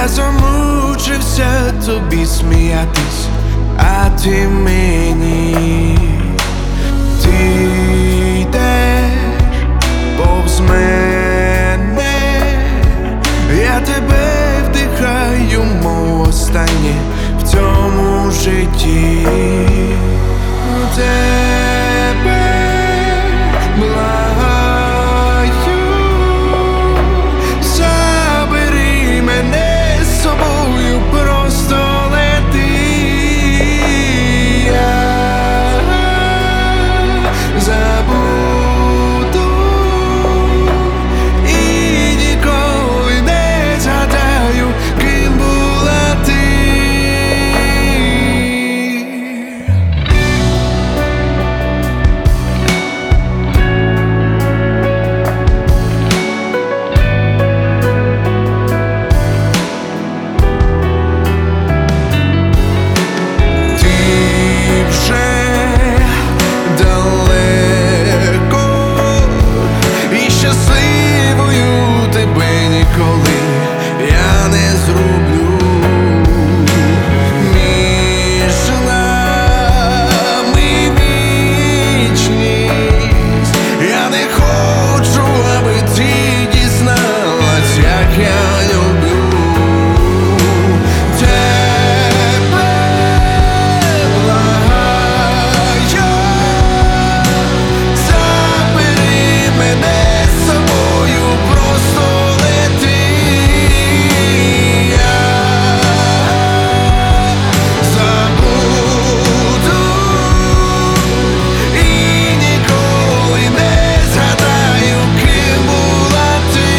Я замучився тобі сміятись, а ти мені. Ти йдеш повз мене, я тебе вдихаю, мов останнє в цьому житті. Тебе благаю, забери мене з собою, просто лети. Я забуду і ніколи не згадаю, ким була ти. Щасливою тебе ніколи я не зроблю. Між нами вічність, я не хочу, аби ти дізналась, як я люблю тебе. Благаю, забери мене, просто лети. Я забуду і ніколи не згадаю, ким була ти.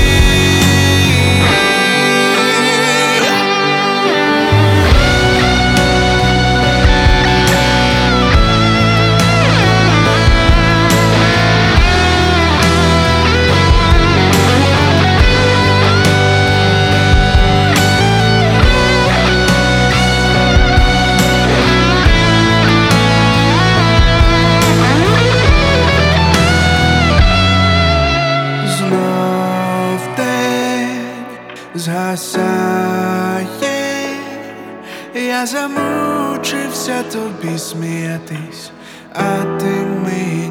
Знов день згасає, я замучився тобі сміятись, а ти мені.